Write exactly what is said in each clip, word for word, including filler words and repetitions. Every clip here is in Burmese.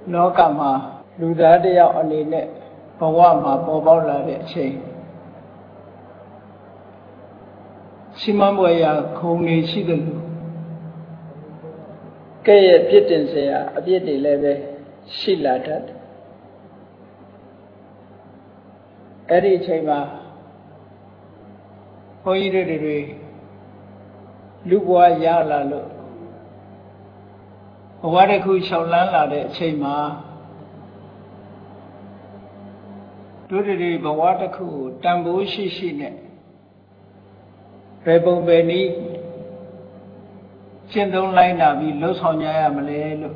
လောကမှာလူသားတစ်ယောက်အနေနဲ့ဘဝမှာပေါ်ပေါက်လာတဲ့အချိန်ရှိမှန်းပွဲရာခုံနေရှိတယ်လို့ကဲ့ရဲ့ပြစ်တင်စရာအပြစ်တွေလည်းပဲရှိလာတတ်တယ်အဲ့ဒီအချိန်မှာဘုန်းကြီးတို့တွေလူဘဝရလာလို့ဘဝတစ်ခုရှောင်လန်းလာတဲ့အချိန်မှာတို့တွေဘဝတစ်ခုကိုတန်ဖိုးရှိရှိနဲ့ဘယ်ပုံပဲနည်းရှင်းသုံးလိုက်နာပြီးလှုပ်ဆောင်ကြရမလဲလို့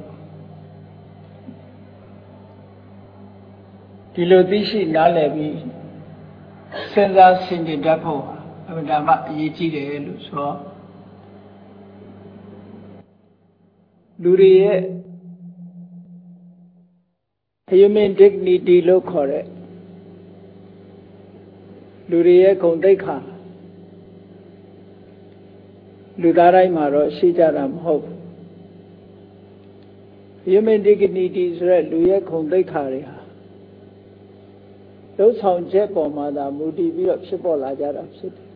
ဒီလိုသိရှိနားလည်ပြီးစဉ်းစားဆင်ခြင်တတ်ဖို့အမှန်တမ်းအရေးကြီးတယ်လို့ဆိုတော့လူတွေရဲ့ human dignity လို့ခေါ်တဲ့လူတွေရဲ့ဂုဏ်သိက္ခာလူသားတိုင်းမှာတော့ရှိကြတာမဟုတ်ဘူး human dignity ဆိုတဲ့လူရဲ့ဂုဏ်သိက္ခာတွေဟာလုံဆောင်ချက်ပေါ်မှာသာမူတည်ပြီးတော့ဖြစ်ပေါ်လာကြတာဖြစ်တယ်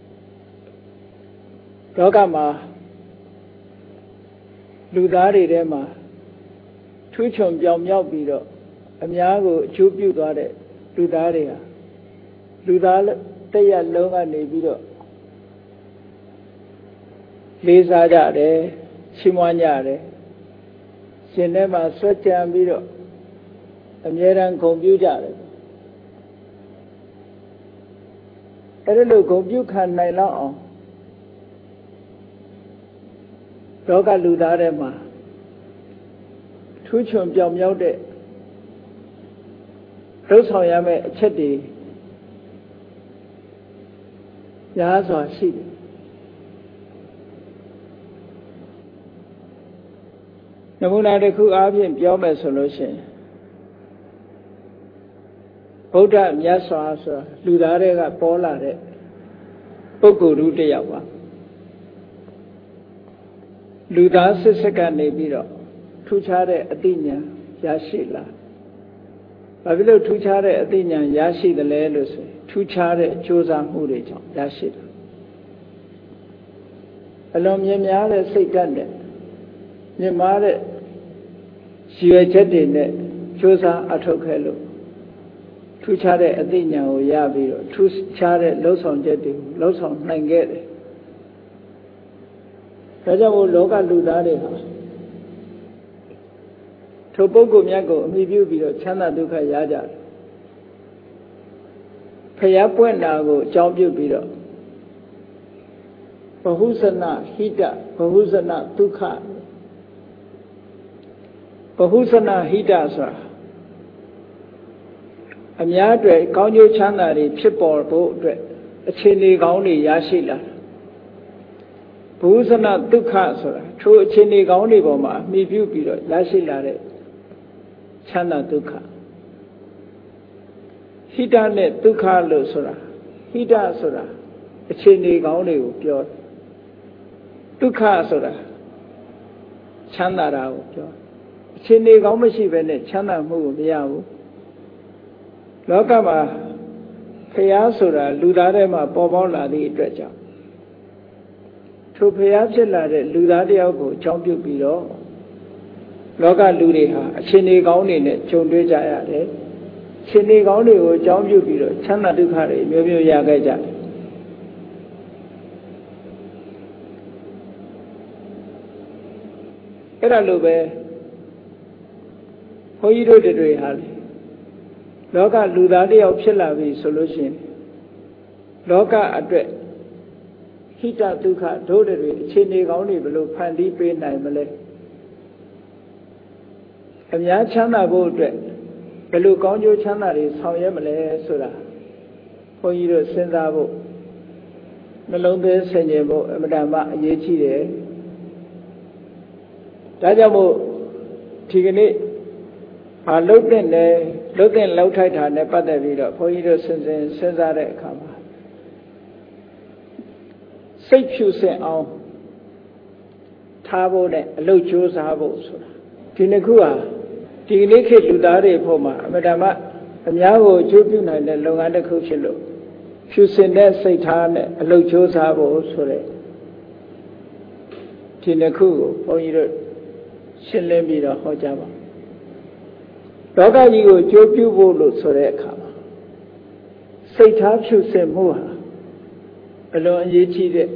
လောကမှာလူသားတွေထဲမှာထူးချွန်ပြောင်မြောက်ပြီးတော့အများကိုအကျိုးပြုသွားတဲ့လူသားတွေဟာလူသားတစ်ရပ်လုံးကနေပြီးတော့လေးစားကြတယ်ချီးမွမ်းကြတယ်ရှင်ထဲမှာဆွဲကြံပြီးတော့အမြဲတမ်းဂုဏ်ပြုကြတယ်အဲ့ဒါလို့ဂုဏ်ပြုခံနိုင်လောက်အောင်လောကလူသားထဲမှာထူးချွန်ပြောင်မြောက်တဲ့လှုပ်ဆောင်ရမယ့်အချက်တွေများစွာရှိတယ်နမူနာတစ်ခုအားဖြင့်ပြောမယ်ဆိုလို့ရှိရင်ဗုဒ္ဓမြတ်စွာဆိုတာလူသားတွေကပေါ်လာတဲ့ပုဂ္ဂိုလ်တစ်ယောက်ပါလူသားစစ်စစ်ကနေပြီးတော့ထူးခြားတဲ့အသိဉာဏ်ရရှိလာဘာဖြစ်လို့ထူးခြားတဲ့အသိဉာဏ်ရရှိတယ်လဲလို့ဆိုထူးခြားတဲ့ကြိုးစားမှုတွေကြောင့်ရရှိတယ်အလွန်မြင်များတဲ့စိတ်ဓာတ်နဲ့မြင်မာတဲ့ရည်ရွယ်ချက်တွေနဲ့ကြိုးစားအထောက်ခဲလို့ထူးခြားတဲ့အသိဉာဏ်ကိုရပြီးတော့ထူးခြားတဲ့လှုပ်ဆောင်ချက်တွေကိုလှုပ်ဆောင်နိုင်ခဲ့တယ်ဒါကြောင့်မို့လောကလူသားတွေဟာထိုပုဂ္ဂိုလ်မြတ်ကိုအမိပြုပြီးတော့ချမ်းသာဒုက္ခရကြတယ်ဖယားပွင့်တာကိုအကြောင်းပြုပြီးတော့ဘဟုဇနဟိတဘဟုဇနဒုက္ခဘဟုဇနဟိတဆိုတာအများအတွက်ကောင်းကျိုးချမ်းသာတွေဖြစ်ပေါ်ဖို့အတွက်အခြေအနေကောင်းတွေရရှိလာဘဟုဇနဒုက္ခဆိုတာထိုအခြေအနေကောင်းတွေပေါ်မှာအမိပြုပြီးတော့ရရှိလာတဲ့ချမ်းသာဒုက္ခဟိတနဲ့ဒုက္ခလို့ဆိုတာဟိတဆိုတာအခြေအနေကောင်းတွေကိုပြောဒုက္ခဆိုတာချမ်းသာတာကိုပြောအခြေအနေကောင်းမရှိဘဲနဲ့ချမ်းသာမှုကိုမရဘူးလောကမှာဖျားဆိုတာလူသားထဲမှာပေါ်ပေါက်လာသည့်အတွက်ကြောင့်ထိုဖျားဖြစ်လာတဲ့လူသားတယောက်ကိုအကြောင်းပြုပြီးတော့လောကလူတွေဟာအခြေအနေကောင်းတွေနဲ့ကြုံတွေ့ကြရတယ်အခြေအနေကောင်းတွေကိုအကြောင်းပြုပြီးတော့ချမ်းသာဒုက္ခတွေမျိုးမျိုးရခဲ့ကြတယ်အဲ့ဒါလိုပဲဘုန်းကြီးတို့တွေဟာလေလောကလူသားတယောက်ဖြစ်လာပြီဆိုလို့ရှိရင်လောကအတွက်ဟိတဒုက္ခတို့တွေအခြေအနေကောင်းတွေဘယ်လိုဖန်တီးပေးနိုင်မလဲအများချမ်းသာဖို့အတွက်ဘယ်လိုကောင်းကျိုးချမ်းသာတွေဆောင်ရွက်မလဲဆိုတာဘုန်းကြီးတို့စဉ်းစားဖို့နှလုံးသွင်းဆင်ခြင်ဖို့အမှန်တမ်းအရေးကြီးတယ်ဒါကြောင့်မို့ဒီကနေ့ဘာလှုပ်တဲ့လဲလှုပ်တဲ့လှုပ်ထိုက်တာနဲ့ပတ်သက်ပြီးတော့ဘုန်းကြီးတို့စဉ်းစဉ်စဉ်းစားတဲ့အခါမှာစိတ်ဖြူစင်အောင်ထားဖို့နဲ့အလုပ်ကြိုးစားဖို့ဆိုတာဒီနှစ်ခုဟာဒီနေ့ခေတ်လူသားတွေဖို့မှာအမှန်တမ်းအများကိုအကျိုးပြုနိုင်တဲ့လုပ်ငန်းတစ်ခုဖြစ်လို့ဖြူစင်တဲ့စိတ်ထားနဲ့အလုပ်ကြိုးစားဖို့ဆိုတဲ့ဒီနှစ်ခုကိုဘုန်းကြီးတို့ရှင်းလင်းပြီးတော့ဟောကြားပါလောကကြီးကိုအကျိုးပြုဖို့လို့ဆိုတဲ့အခါမှာစိတ်ထားဖြူစင်မှုဟာအလွန်အရေးကြီးတဲ့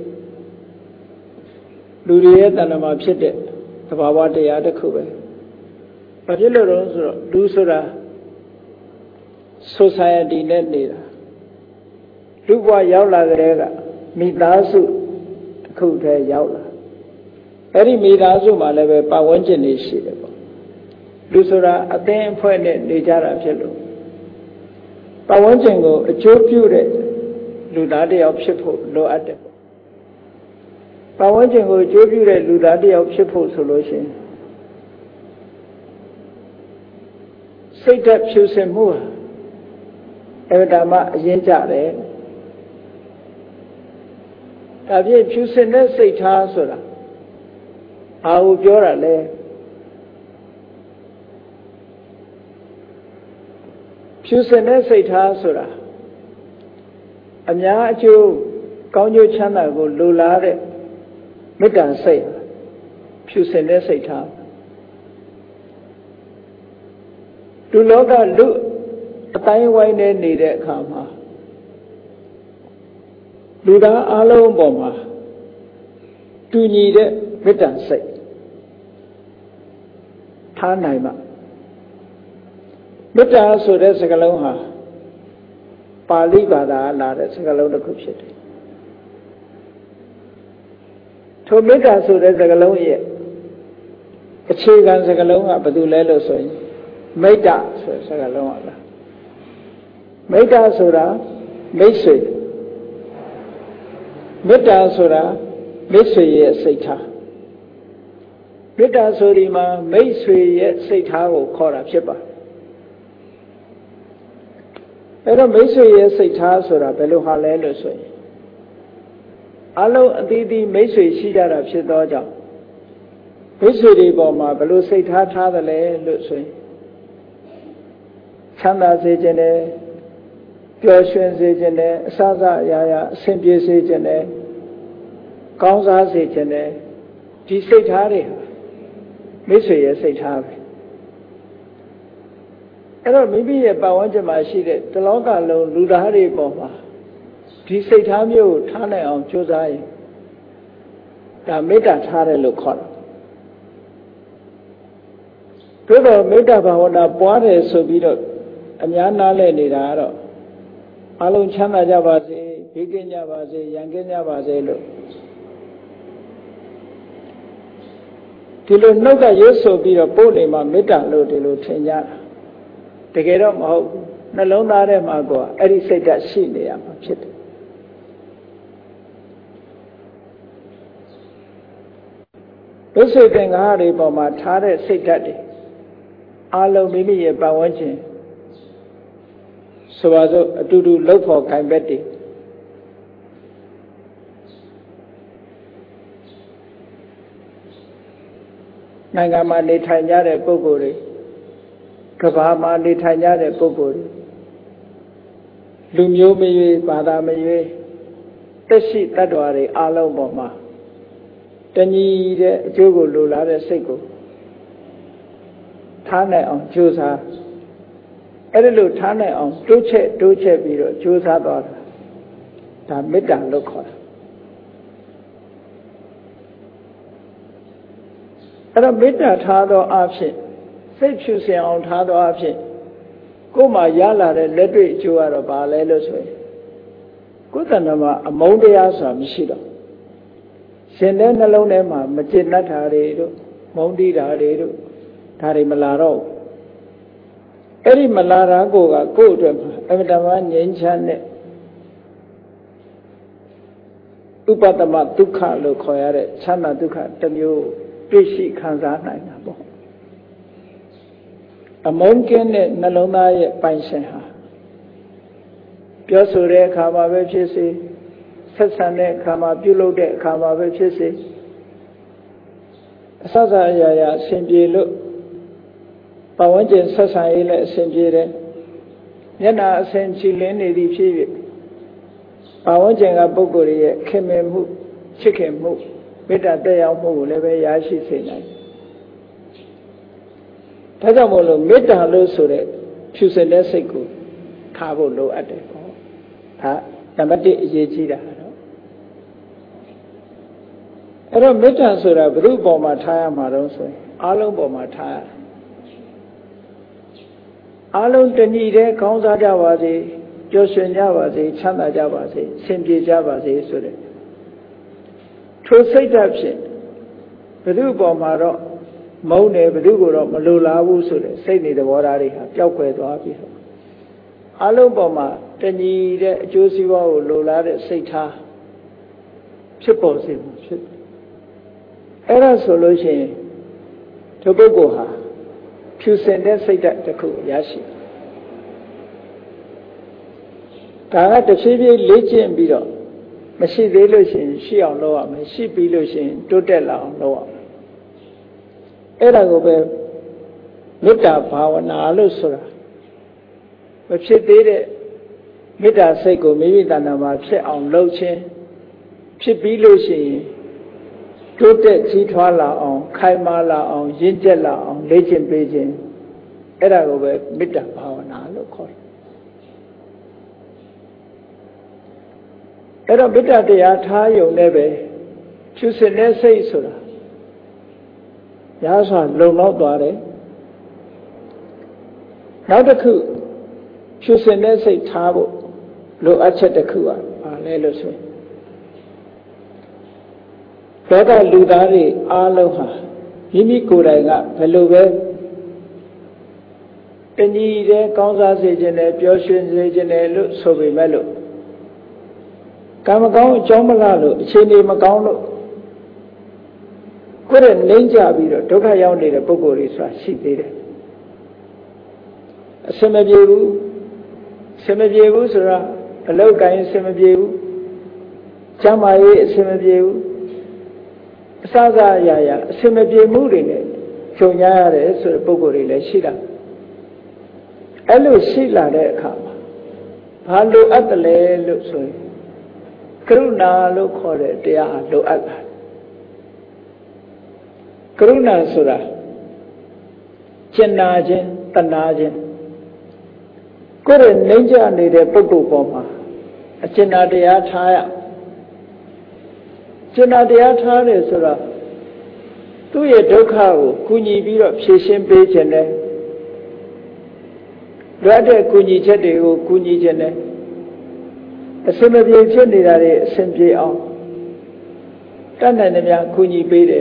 လူတွေရဲ့တဏ္ဍာမှာဖြစ်တဲ့သဘာဝတရားတစ်ခုပဲဘာဖြစ်လို့လဲဆိုတော့လူဆိုတာ society နဲ့နေတာလူဘဝရောက်လာကြတဲ့ကမိသားစုတစ်ခုတည်းရောက်လာအဲ့ဒီမိသားစုမှာလည်းပဲပတ်ဝန်းကျင်တွေရှိတယ်ပေါ့လူဆိုတာအသင်းအဖွဲ့နဲ့နေကြတာဖြစ်လို့ပတ်ဝန်းကျင်ကိုအကျိုးပြုတဲ့လူသားတစ်ယောက်ဖြစ်ဖို့လိုအပ်တယ်ပတ်ဝန်းကျင်ကိုအကျိုးပြုတဲ့လူသားတစ်ယောက်ဖြစ်ဖို့ဆိုလို့ရှိရင်စိတ်ဓာတ်ဖြူစင်မှုဟာအဲ့ဒါမှအရင်ကြတယ်ဒါဖြင့်ဖြူစင်တဲ့စိတ်ထားဆိုတာဘာကိုပြောတာလဲဖြူစင်တဲ့စိတ်ထားဆိုတာအများအကျိုးကောင်းကျိုးချမ်းသာကိုလိုလားတဲ့မေတ္တာစိတ်ဖြူစင်တဲ့စိတ်ထားလူလောကလူအတိုင်းဝိုင်းနေနေတဲ့အခါမှာလူသားအလုံးပေါ်မှာတူညီတဲ့မေတ္တာစိတ်ထားနိုင်မှာမေတ္တာဆိုတဲ့စကားလုံးဟာပါဠိဘာသာလာတဲ့စကားလုံးတစ်ခုဖြစ်တယ်ထိုမေတ္တာဆိုတဲ့စကားလုံးရဲ့အခြေခံစကားလုံးကဘာတူလဲလို့ဆိုရင်မေတ္တာဆိုတဲ့စကားလုံးပါလားမေတ္တာဆိုတာမိတ်ဆွေမေတ္တာဆိုတာမိတ်ဆွေရဲ့စိတ်ထားမေတ္တာဆိုဒီမှာမိတ်ဆွေရဲ့စိတ်ထားကိုခေါ်တာဖြစ်ပါအဲ့တော့မိတ်ဆွေရဲ့စိတ်ထားဆိုတာဘယ်လိုဟာလဲလို့ဆိုရင်အလုံးအသီးသီးမိတ်ဆွေရှိကြတာဖြစ်သောကြောင့်မိတ်ဆွေတွေပေါ်မှာဘယ်လိုစိတ်ထားထားသလဲလို့ဆိုရင်ချမ်းသာစေခြင်းနဲ့ပျော်ရွှင်စေခြင်းနဲ့အစစအရာရာအဆင်ပြေစေခြင်းနဲ့ကောင်းစားစေခြင်းနဲ့ဒီစိတ်ထားတွေဟာမိတ်ဆွေရဲ့စိတ်ထားပဲအဲ့တော့မိမိရဲ့ပတ်ဝန်းကျင်မှာရှိတဲ့တလောကလုံးလူသားတွေပေါ်မှာဒီစိတ်ထားမျိုးကိုထားနိုင်အောင်ကြိုးစားရင်ဒါမေတ္တာထားတယ်လို့ခေါ်တယ်သို့တော့မေတ္တာဘာဝနာပွားတယ်ဆိုပြီးတော့အများနားလည်နေတာကတော့အလုံးချမ်းသာကြပါစေဘေးကင်းကြပါစေရန်ကင်းကြပါစေလို့ဒီလိုနှုတ်ကရွတ်ဆိုပြီးတော့ပို့နေမှာမေတ္တာလို့ဒီလိုထင်ကြတာတကယ်တော့မဟုတ်ဘူးနှလုံးသားထဲမှာကအဲ့ဒီစိတ်ဓာတ်ရှိနေရမှာဖြစ်တယ်ဘုစိတ်သင်္ဃာတွေပေါ်မှာထားတဲ့စိတ်ဓာတ်တွေအလုံးမိမိရဲ့ပတ်ဝန်းကျင်ဆိုပါစို့အတူတူလှုပ်ဖို့ခိုင်ဘက်တွေနိုင်ငံမှာနေထိုင်ကြတဲ့ပုဂ္ဂိုလ်တွေကမ္ဘာမှာနေထိုင်ကြတဲ့ပုဂ္ဂိုလ်တွေလူမျိုးမရွေးဘာသာမရွေးတက်ရှိတ attva တွေအလုံးပေါ်မှာတညီတဲ့အကျိုးကိုလိုလားတဲ့စိတ်ကိုထားနိုင်အောင်ကြိုးစားအဲ့ဒီလိုထားနိုင်အောင်တိုးချက်တိုးချက်ပြီးတော့ကြိုးစားသွားတာဒါမေတ္တာလို့ခေါ်တာအဲ့တော့မေတ္တာထားသောအဖြစ်စိတ်ဖြူစင်အောင်ထားသောအဖြစ်ကိုယ်မှာရလာတဲ့လက်တွေ့အကျိုးကတော့ဘာလဲလို့ဆိုရင်ကိုယ်တဏ္ဍာမှာအမုန်းတရားဆိုတာမရှိတော့ရှင်တဲ့နှလုံးထဲမှာမကျေနပ်တာတွေတို့မုန်းတီးတာတွေတို့ဒါတွေမလာတော့အဲ့ဒီမလာတာကိုကကိုယ့်အတွက်အမတမငြိမ်းချမ်းတဲ့ဥပတမဒုက္ခလို့ခေါ်ရတဲ့ချမ်းသာဒုက္ခတစ်မျိုးတွေ့ရှိခံစားနိုင်တာပေါ့အမုန်းကင်းတဲ့နှလုံးသားရဲ့ပိုင်ရှင်ဟာပြောဆိုတဲ့အခါမှာပဲဖြစ်စေဆက်ဆံတဲ့အခါမှာပြုလုပ်တဲ့အခါမှာပဲဖြစ်စေအစစအရာရာအဆင်ပြေလို့ပတ်ဝန်းကျင်ဆက်ဆံရေးလည်းအဆင်ပြေတယ်မျက်နှာအဆင်ချီလင်းနေသည်ဖြစ်၍ပတ်ဝန်းကျင်ကပုဂ္ဂိုလ်ရဲ့ခင်မင်မှုချစ်ခင်မှုမေတ္တာတက်ရောက်မှုကိုလည်းပဲရရှိစေနိုင်ဒါကြောင့်မို့လို့မေတ္တာလို့ဆိုတဲ့ဖြူစင်တဲ့စိတ်ကိုထားဖို့လိုအပ်တယ်ပေါ့ဒါနံပါတ်တစ်အရေးကြီးတာတော့အဲ့တော့မေတ္တာဆိုတာဘယ်သူ့ပေါ်မှာထားရမှာတော့ဆိုရင်အားလုံးပေါ်မှာထားရအားလုံးတဏှိတဲ့ကောင်းစားကြပါစေပျော်ရွှင်ကြပါစေချမ်းသာကြပါစေအဆင်ပြေကြပါစေဆိုတဲ့ထိုစိတ်ဓာတ်ဖြင့်ဘယ်သူ့ပေါ်မှာတော့မုန်းတယ်ဘယ်သူကိုတော့မလိုလားဘူးဆိုတဲ့စိတ်နေသဘောထားတွေဟာပျောက်ကွယ်သွားပြီးတော့အလုံးပေါ်မှာတညီတဲ့အကျိုးစီးပွားကိုလိုလားတဲ့စိတ်ထားဖြစ်ပေါ်စေမှုဖြစ်အဲ့ဒါဆိုလို့ရှိရင်ဒီပုဂ္ဂိုလ်ဟာဖြူစင်တဲ့စိတ်ဓာတ်တစ်ခုရရှိဒါကတစ်ဖြည်းဖြည်းလေ့ကျင့်ပြီးတော့မရှိသေးလို့ရှိရင်ရှိအောင်လုပ်ရမယ်ရှိပြီးလို့ရှိရင်တိုးတက်လာအောင်လုပ်ရမယ်အဲ့ဒါကိုပဲမေတ္တာဘာဝနာလို့ဆိုတာမဖြစ်သေးတဲ့မေတ္တာစိတ်ကိုမိမိတဏ္ဍာမှာဖြစ်အောင်လုပ်ခြင်းဖြစ်ပြီးလို့ရှိရင်တိုးတက်ကြီးထွားလာအောင်ခိုင်မာလာအောင်ရင့်ကျက်လာအောင်လေ့ကျင့်ပေးခြင်းအဲ့ဒါကိုပဲမေတ္တာဘာဝနာလို့ခေါ်တယ်အဲ့တော့မေတ္တာတရားထားယုံနဲ့ပဲဖြူစင်တဲ့စိတ်ဆိုတာရသော်လုံလောက်သွားတယ်နောက်တစ်ခုဖြူစင်တဲ့စိတ်ထားဖို့လိုအပ်ချက်တစ်ခုကဘာလဲလို့ဆိုရင်လောကလူသားတွေအားလုံးဟာမိမိကိုယ်တိုင်ကဘယ်လိုပဲတဏှီတဲ့ကောင်းစားစေခြင်းနဲ့ပျော်ရွှင်စေခြင်းနဲ့လို့ဆိုပေမဲ့လို့ကံမကောင်းအကြောင်းမလားလို့အခြေအနေမကောင်းလို့ကိုယ်ရဲ့နှိမ့်ကြပြီးတော့ဒုက္ခရောက်နေတဲ့ပုဂ္ဂိုလ်တွေဆိုတာရှိသေးတယ်အစမပြေဘူးအစမပြေဘူးဆိုတာအလောက်ကိုင်းအစမပြေဘူးကျမ်းမာရေးအစမပြေဘူးအစစအရာရာအစမပြေမှုတွေနဲ့ကြုံရရတယ်ဆိုတဲ့ပုဂ္ဂိုလ်တွေလည်းရှိတာအဲ့လိုရှိလာတဲ့အခါမှာဘာလိုအပ်တယ်လဲလို့ဆိုရင်ကရုဏာလို့ခေါ်တဲ့တရားဟာလိုအပ်တာကရုဏာဆိုတာကျင်နာခြင်းတဏှာခြင်းကိုယ်ရဲ့နှိမ့်ကြနေတဲ့ပုဂ္ဂိုလ်ပေါ်မှာအကျဉ်းတရားထားရကျဉ်းတရားထားတယ်ဆိုတာသူ့ရဲ့ဒုက္ခကိုကူညီပြီးတော့ဖြေရှင်းပေးခြင်းနဲ့လွတ်တဲ့ကူညီချက်တွေကိုကူညီခြင်းနဲ့အစမပြေဖြစ်နေတာတွေအဆင်ပြေအောင်တတ်နိုင်သမျှကူညီပေးတယ်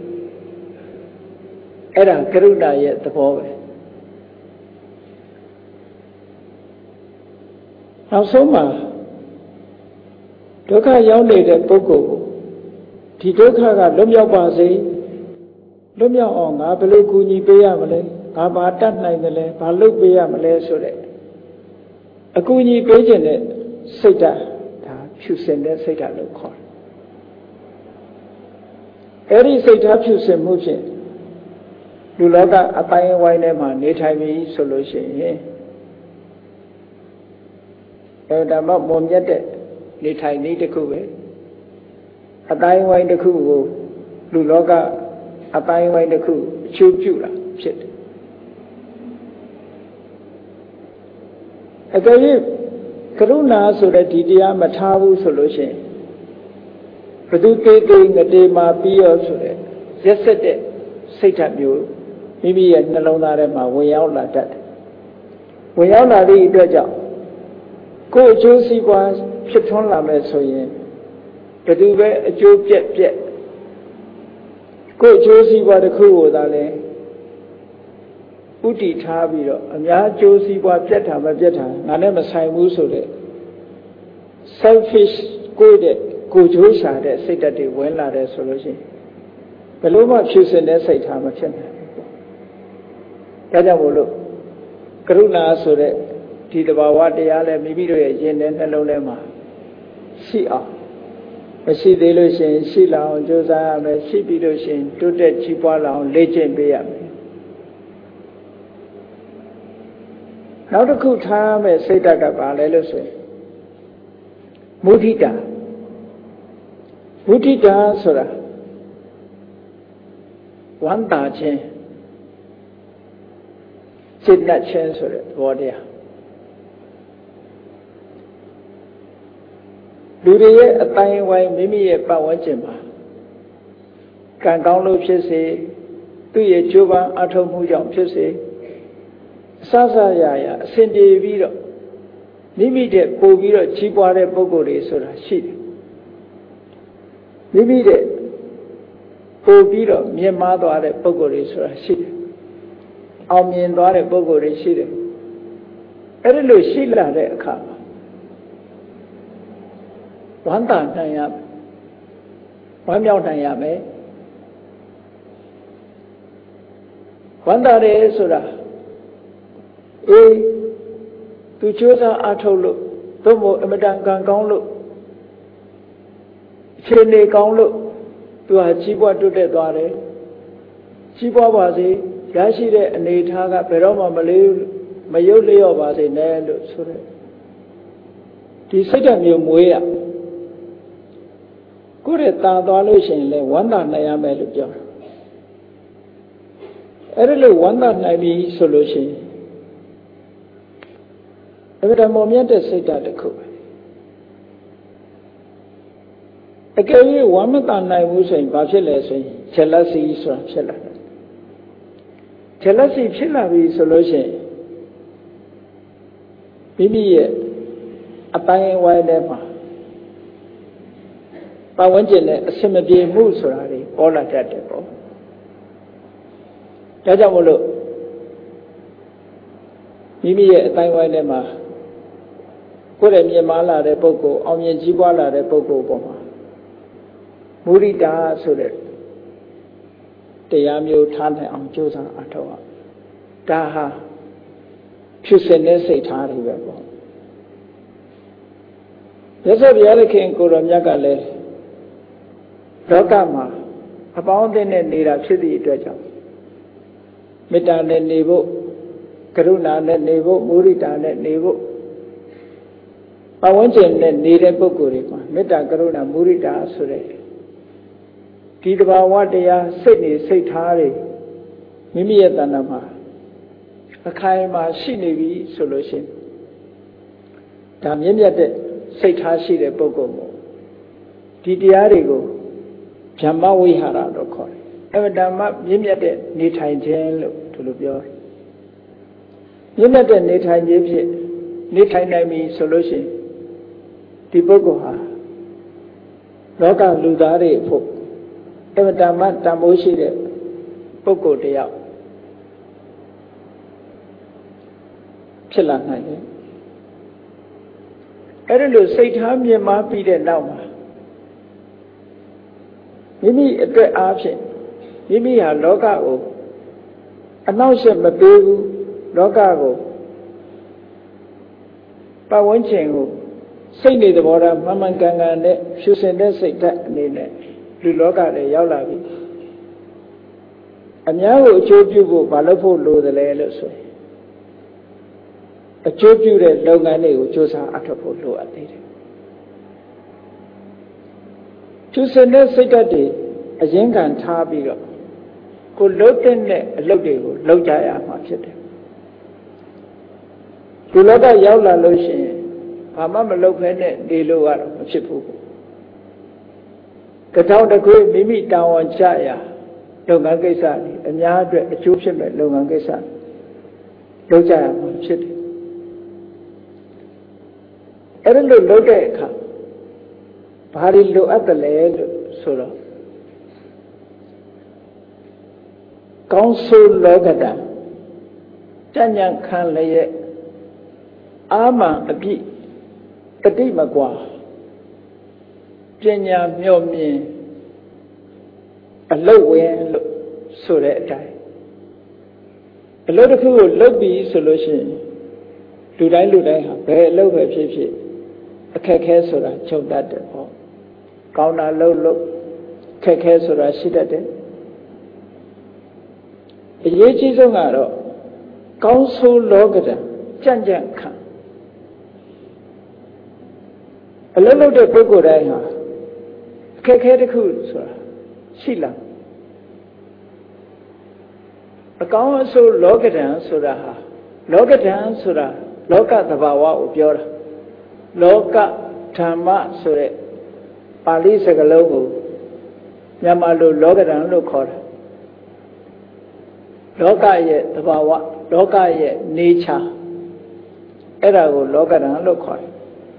အဲ့ဒါကရုဏာရဲ့သဘောပဲနောက်ဆုံးမှာဒုက္ခရောက်နေတဲ့ပုဂ္ဂိုလ်ကိုဒီဒုက္ခကလွတ်မြောက်ပါစေလွတ်မြောက်အောင်ငါဘယ်လိုကူညီပေးရမလဲငါဘာတတ်နိုင်တယ်လဲဘာလုပ်ပေးရမလဲဆိုတဲ့အကူအညီပေးခြင်းနဲ့စိတ်ဓာတ်ဒါဖြူစင်တဲ့စိတ်ဓာတ်လို့ခေါ်တယ်အဲ့ဒီစိတ်ဓာတ်ဖြူစင်မှုဖြင့်လူလောကအတိုင်းအဝိုင်းထဲမှာနေထိုင်ပြီဆိုလို့ရှိရင်အဲဒါမှမွန်မြတ်တဲ့နေထိုင်နည်းတစ်ခုပဲအတိုင်းအဝိုင်းတစ်ခုကိုလူလောကအတိုင်းအဝိုင်းတစ်ခုအကျိုးပြုတာဖြစ်တယ်အကယ်၍ကရုဏာဆိုတဲ့ဒီတရားမထားဘူးဆိုလို့ရှိရင်ဘုသူတေးတေးငတေမာပြီးရောဆိုတဲ့ရက်ဆက်တဲ့စိတ်ဓာတ်မျိုးမိမိရဲ့နှလုံးသားထဲမှာဝင်ရောက်လာတတ်တယ်ဝင်ရောက်လာသည့်အတွက်ကြောင့်ကိုယ်အကျိုးစီးပွားဖြစ်ထွန်းလာမယ်ဆိုရင်ဘယ်သူပဲအကျိုးပြက်ပြက်ကိုယ်အကျိုးစီးပွားတစ်ခုကိုသာလဲဥတီထားပြီးတော့အများအကျိုးစီးပွားပြက်တာမပြက်တာငါနဲ့မဆိုင်ဘူးဆိုတဲ့ selfish ကိုယ်တဲ့ကိုယ်ကျိုးရှာတဲ့စိတ်ဓာတ်တွေဝင်လာတယ်ဆိုလို့ရှိရင်ဘယ်လို့မှဖြူစင်တဲ့စိတ်ထားမဖြစ်နိုင်ဘူးပေါ့။ဒါကြောင့်မို့လို့ကရုဏာဆိုတဲ့ဒီတဘာဝတရားလည်းမိမိတို့ရဲ့ယဉ်တဲ့နှလုံးထဲမှာရှိအောင်မရှိသေးလို့ရှိရင်ရှိလာအောင်ကြိုးစားရမယ်ရှိပြီးလို့ရှိရင်တိုးတက်ကြီးပွားလာအောင်လေ့ကျင့်ပေးရမယ်နောက်တစ်ခုထားမဲ့စိတ်ဓာတ်ကဘာလဲလို့ဆိုရင်မုဒိတာမုဒိတာဆိုတာဝမ်းသာခြင်းစိတ်နဲ့ခြင်းဆိုတဲ့သဘောတရားလူတွေရဲ့အတိုင်းဝိုင်းမိမိရဲ့ပတ်ဝန်းကျင်မှာကံကောင်းလို့ဖြစ်စေသူ့ရဲ့ကြိုးပမ်းအထောက်မှုကြောင့်ဖြစ်စေအစစရရအစဉ်ပြေပြီးတော့မိမိတဲ့ပို့ပြီးတော့ကြီးပွားတဲ့ပုဂ္ဂိုလ်တွေဆိုတာရှိတယ်မိမိတဲ့ပို့ပြီးတော့မြင့်မားသွားတဲ့ပုဂ္ဂိုလ်တွေဆိုတာရှိတယ်အောင်မြင်သွားတဲ့ပုဂ္ဂိုလ်တွေရှိတယ်အဲ့ဒီလိုရှိလာတဲ့အခါမှာဝမ်းသာနိုင်ရဝမ်းမြောက်နိုင်ရမယ်ဝမ်းသာတယ်ဆိုတာအေးသူကြိုးစားအားထုတ်လို့သို့မဟုတ်အမတန်ကံကောင်းလို့အခြေအနေကောင်းလို့သူဟာကြီးပွားတိုးတက်သွားတယ်ကြီးပွားပါစေရရှိတဲ့အနေအထားကဘယ်တော့မှမလေးမရုပ်လျော့ပါစေနဲ့လို့ဆိုတဲ့ဒီစိတ်ဓာတ်မျိုးမွေးရကိုယ်ရဲ့တာသွားလို့ရှိရင်လည်းဝမ်းသာနိုင်ရမယ်လို့ပြောတယ်အဲ့ဒါလို့ဝမ်းသာနိုင်ပြီဆိုလို့ရှိရင်အဲ့ဒါမောမြတ်တဲ့စိတ်ဓာတ်တစ်ခုပဲအကယ်၍ဝမ်းမသာနိုင်ဘူးဆိုရင်ဘာဖြစ်လဲဆိုရင် jealousy ဆိုတာဖြစ်လာတယ် jealousy ဖြစ်လာပြီဆိုလို့ရှိရင်မိမိရဲ့အတိုင်းဝိုင်းထဲမှာပတ်ဝန်းကျင်နဲ့အဆင်မပြေမှုဆိုတာတွေပေါ်လာတတ်တယ်ပေါ့ဒါကြောင့်မို့လို့မိမိရဲ့အတိုင်းဝိုင်းထဲမှာကိုယ်ရဲ့မြင်မာလာတဲ့ပုဂ္ဂိုလ်အောင်မြင်ကြီးပွားလာတဲ့ပုဂ္ဂိုလ်ပေါ်မှာမုဒိတာဆိုတဲ့တရားမျိုးထားနိုင်အောင်ကြိုးစားအထောက်အဒါဟာဖြစ်စဉ်နဲ့စိတ်ထားတွေပဲပေါ့ရသော်ဘုရားသခင်ကိုယ်တော်မြတ်ကလည်းလောကမှာအပေါင်းအသင်းနဲ့နေတာဖြစ်သည့်အတွက်ကြောင့်မေတ္တာနဲ့နေဖို့ကရုဏာနဲ့နေဖို့မုဒိတာနဲ့နေဖို့ပဝန်းကျင်နဲ့နေတဲ့ပုဂ္ဂိုလ်တွေမှာမေတ္တာကရုဏာမုဒိတာဆိုတဲ့ဒီတဘာဝတရားစိတ်နေစိတ်ထားတွေမိမိရဲ့တဏ္ဍာမှာအခိုင်အမာရှိနေပြီဆိုလို့ရှိရင်ဒါမြင့်မြတ်တဲ့စိတ်ထားရှိတဲ့ပုဂ္ဂိုလ်မို့ဒီတရားတွေကိုဗြဟ္မဝိဟာရလို့ခေါ်တယ်အဝတ္တမမြင့်မြတ်တဲ့နေထိုင်ခြင်းလို့ဒီလိုပြောတယ်မြင့်မြတ်တဲ့နေထိုင်ခြင်းဖြင့်နေထိုင်နိုင်ပြီဆိုလို့ရှိရင်ဒီပုဂ္ဂိုလ်ဟာလောကလူသားတွေဖို့အဝတ္တမတန်ဖိုးရှိတဲ့ပုဂ္ဂိုလ်တယောက်ဖြစ်လာနိုင်တယ်အဲ့ဒါလို့စိတ်ထားမြင့်မားပြီးတဲ့နောက်မှာမိမိအတွက်အားဖြင့်မိမိဟာလောကကိုအနှောင့်အယှက်မပေးဘူးလောကကိုပတ်ဝန်းကျင်ကိုစိတ်နေသဘောထားမှန်မှန်ကန်ကန်နဲ့ဖြူစင်တဲ့စိတ်ဓာတ်အနေနဲ့လူလောကလည်းရောက်လာပြီအများကိုအကျိုးပြုဖို့မလုပ်ဖို့လိုတယ်လေလို့ဆိုရင်အကျိုးပြုတဲ့လုပ်ငန်းတွေကိုစူးစမ်းအထောက်ဖို့လိုအပ်သေးတယ်ဖြူစင်တဲ့စိတ်ဓာတ်တွေအရင်ခံထားပြီးတော့ကိုလုပ်တဲ့အလုပ်တွေကိုလုပ်ကြရမှာဖြစ်တယ်လူလောကရောက်လာလို့ရှိရင်ဘာမှမလုပ်ဖဲနဲ့နေလို့ကတော့မဖြစ်ဘူးကတောင်တကွေးမိမိတာဝန်ကျရာလုပ်ငန်းကိစ္စတွေအများအတွက်အကျိုးဖြစ်မဲ့လုပ်ငန်းကိစ္စလုပ်ကြရမှာဖြစ်တယ်အဲ့ဒါလို့လုပ်တဲ့အခါဘာတွေလိုအပ်တယ်လဲလို့ဆိုတော့ကောင်းဆိုးလောကတံကြဉ္ဉံခံလျက်အာမံအပြည့်တတိမကွာပညာမျှော်မြင်အလုတ်ဝင်လို့ဆိုတဲ့အတိုင်းအလုတ်တစ်ခုကိုလုပ်ပြီးဆိုလို့ရှိရင်လူတိုင်းလူတိုင်းဟာဘယ်အလုတ်ပဲဖြစ်ဖြစ်အခက်ခဲဆိုတာချုပ်တတ်တယ်ပေါ့ကောင်းတာလုပ်လို့ခက်ခဲဆိုတာရှိတတ်တယ်အရေးကြီးဆုံးကတော့ကောင်းဆိုးလောကတံကြံ့ကြံ့ခံအလုံးလုံးတဲ့ပုဂ္ဂိုလ်တိုင်းဟာအခက်အခဲတစ်ခုဆိုတာရှိလာအကောင်းအဆိုးလောကဓာတ်ဆိုတာဟာလောကဓာတ်ဆိုတာလောကသဘာဝကိုပြောတာလောကဓမ္မဆိုတဲ့ပါဠိစကားလုံးကိုမြန်မာလိုလောကဓာတ်လို့ခေါ်တာလောကရဲ့သဘာဝလောကရဲ့ nature အဲ့ဒါကိုလောကဓာတ်လို့ခေါ်တယ်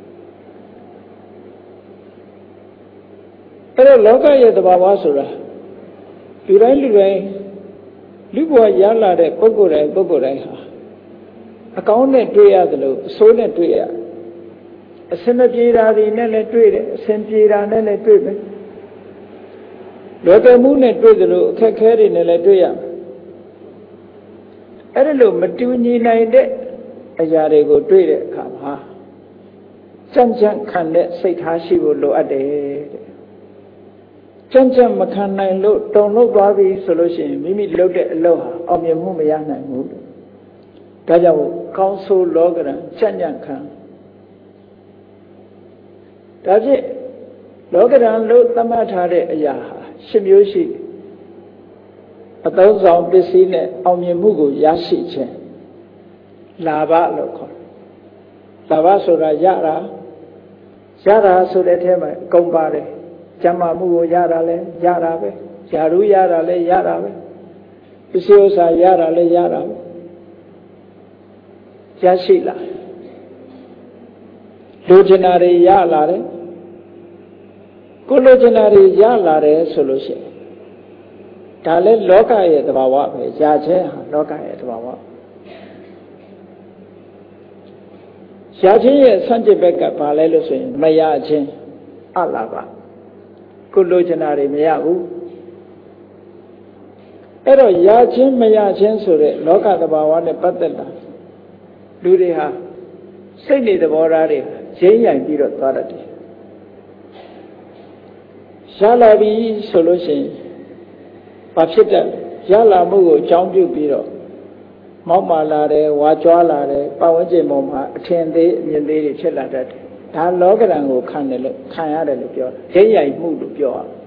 အဲ့တော့လောကရဲ့သဘာဝဆိုတာလူတိုင်းလူတိုင်းလူဘဝရလာတဲ့ပုဂ္ဂိုလ်တိုင်းပုဂ္ဂိုလ်တိုင်းဟာအကောင်းနဲ့တွေ့ရတယ်လို့အဆိုးနဲ့တွေ့ရအစင်မပြေတာတွေနဲ့လည်းတွေ့တယ်အစင်ပြေတာနဲ့လည်းတွေ့မယ်လောကမှုနဲ့တွေ့တယ်လို့အခက်ခဲတွေနဲ့လည်းတွေ့ရမယ်အဲ့ဒါလို့မတူညီနိုင်တဲ့အရာတွေကိုတွေ့တဲ့အခါမှာကြံ့ကြံ့ခံတဲ့စိတ်ထားရှိဖို့လိုအပ်တယ်တဲ့ကြံ့ကြံ့မခံနိုင်လို့တုန်လှုပ်သွားပြီဆိုလို့ရှိရင်မိမိလုပ်တဲ့အလုပ်ဟာအောင်မြင်မှုမရနိုင်ဘူးဒါကြောင့်ကောင်းဆိုးလောကရန်ကြံ့ကြံ့ခံဒါဖြင့်လောကရန်လို့သတ်မှတ်ထားတဲ့အရာဟာရှစ်မျိုးရှိအသုံးဆောင်ပစ္စည်းနဲ့အောင်မြင်မှုကိုရရှိခြင်းလာဘလို့ခေါ်တယ်လာဘဆိုတာရတာရတာဆိုတဲ့အထဲမှာအကုန်ပါတယ်ကျမ်းမာမှုကိုရတာလဲရတာပဲဇာရုရတာလဲရတာပဲပစ္စည်းဥစ္စာရတာလဲရတာပဲရရှိလာလူကျင်နာတွေရလာတယ်ကိုလူကျင်နာတွေရလာတယ်ဆိုလို့ရှိရင်ဒါလဲလောကရဲ့သဘာဝပဲရခြင်းဟာလောကရဲ့သဘာဝရခြင်းရဲ့ဆန့်ကျင်ဘက်ကဘာလဲလို့ဆိုရင်မရခြင်းအလာပါကိုလိုချင်တာတွေမရဘူးအဲ့တော့ရခြင်းမရခြင်းဆိုတဲ့လောကသဘာဝနဲ့ပတ်သက်တာလူတွေဟာစိတ်နေသဘောထားတွေရင်းရိုင်ပြီးတော့သွားတတ်တယ်ရလာပြီဆိုလို့ရှိရင်ဘာဖြစ်တယ်ရလာမှုကိုအကြောင်းပြုပြီးတော့မောက်မာလာတယ်ဝါကြွားလာတယ်ပတ်ဝန်းကျင်ပေါ်မှာအထင်သေးအမြင်သေးတွေဖြစ်လာတတ်တယ်ဒါလောကဓာတ်ကိုခံတယ်လို့ခံရတယ်လို့ပြောတယ်ရင်းရိုင်မှုလို့ပြောရ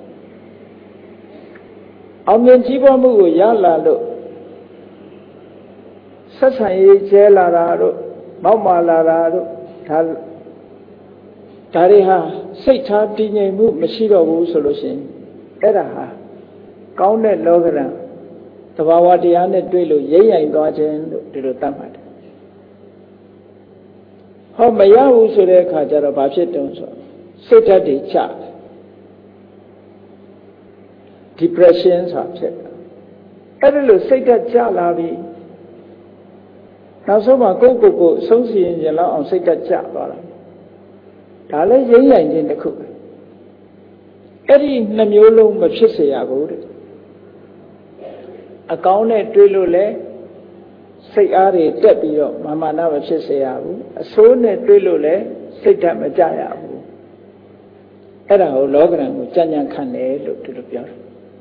အောင်မြင်ကြီးပွားမှုကိုရလာလို့ဆက်ဆံရေးကျဲလာတာတို့မောက်မာလာတာတို့ဒါဒါတွေဟာစိတ်ထားတည်ငြိမ်မှုမရှိတော့ဘူးဆိုလို့ရှိရင်အဲ့ဒါဟာကောင်းတဲ့လောကဓာတ်သဘာဝတရားနဲ့တွေ့လို့ရိမ့်ရိုင်သွားခြင်းလို့ဒီလိုသတ်မှတ်တယ်ဟောမရဘူးဆိုတဲ့အခါကျတော့ဘာဖြစ်တုံးဆိုစိတ်ဓာတ်တွေကျတယ် depression ဆိုတာဖြစ်တယ်အဲ့ဒါလို့စိတ်ဓာတ်ကျလာပြီနောက်ဆုံးမှာကိုယ့်ကိုယ်ကိုအဆုံးစီရင်ကြလောက်အောင်စိတ်ဓာတ်ကျသွားတာဒါလည်းရိမ့်ရိုင်ခြင်းတစ်ခုပဲအဲ့ဒီနှမျိုးလုံးမဖြစ်စေရဘူးတဲ့အကောင်းနဲ့တွေးလို့လဲစိတ်အားတွေတက်ပြီးတော့မာမာနမဖြစ်စေရဘူးအဆိုးနဲ့တွေးလို့လဲစိတ်ဓာတ်မကြရဘူးအဲ့ဒါကိုလောကဓာတ်ကိုကြံ့ကြံ့ခံတယ်လို့သူတို့ပြောတယ်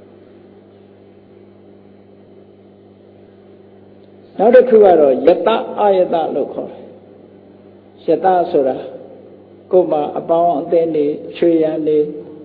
နောက်တစ်ခုကတော့ယတအာယတလို့ခေါ်တယ်ယတဆိုတာကိုယ်မှာအပေါင်းအသင်းတွေချွေရန်တွေ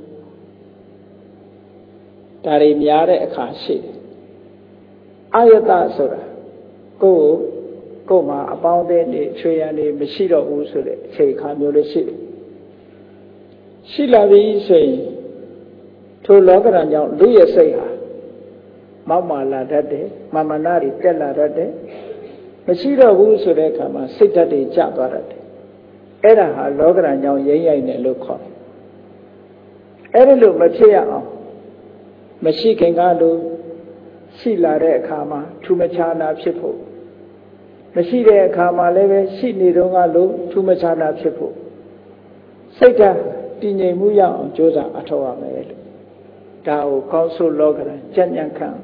ဒါတွေများတဲ့အခါရှိတယ်အာယတဆိုတာကိုယ်ကိုယ်မှာအပေါင်းအသင်းတွေချွေရန်တွေမရှိတော့ဘူးဆိုတဲ့အခြေအခါမျိုးလေးရှိတယ်ရှိလာပြီဆိုရင်ထိုလောကဓာတ်ကြောင့်လူရဲ့စိတ်ဟာမောက်မာလာတတ်တယ်မာမနာတွေတက်လာတတ်တယ်မရှိတော့ဘူးဆိုတဲ့အခါမှာစိတ်ဓာတ်တွေကျသွားတတ်တယ်အဲ့ဒါဟာလောကဓာတ်ကြောင့်ရိမ့်ရိုက်တယ်လို့ခေါ်တယ်အဲ့ဒါလို့မဖြစ်ရအောင်မရှိခင်ကလို့ရှိလာတဲ့အခါမှာထူးမခြားနာဖြစ်ဖို့မရှိတဲ့အခါမှာလည်းပဲရှိနေတော့ကလို့ထူးမခြားနာဖြစ်ဖို့စိတ်ဓာတ်တည်ငြိမ်မှုရအောင်ကြိုးစားအထောက်ရမယ်လို့ဒါကိုကောင်းဆိုလောကဓာတ်ကြံ့ကြံ့ခံ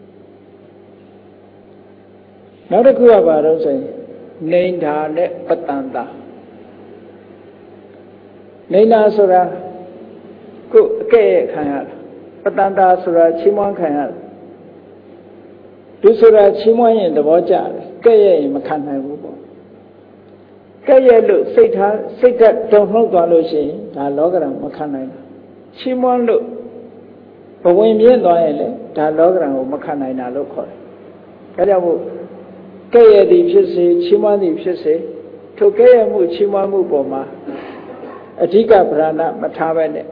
နောက်တစ်ခုကဘာလို့ဆိုရင်နေန္ဒာနဲ့ပတ္တန္တာနေန္ဒာဆိုတာကိုယ်အကဲ့ခံရတာပတ္တန္တာဆိုတာချီးမွမ်းခံရတာသူဆိုတာချီးမွမ်းရင်သဘောကျတယ်ကဲ့ရဲ့ရင်မခံနိုင်ဘူးပေါ့ကဲ့ရဲ့လို့စိတ်ထားစိတ်ဓာတ်တုံ့လှုပ်သွားလို့ရှိရင်ဒါလောကဓာတ်မခံနိုင်ဘူးချီးမွမ်းလို့ဘဝင်မြင့်သွားရင်လေဒါလောကဓာတ်ကိုမခံနိုင်တာလို့ခေါ်တယ်ဒါကြောင့်မို့ကဲ့ရဲ့သည်ဖြစ်စေချီးမွမ်းသည်ဖြစ်စေထိုကဲ့ရဲ့မှုချီးမွမ်းမှုပေါ်မှာအဓိကဗရဏမထားပဲနဲ့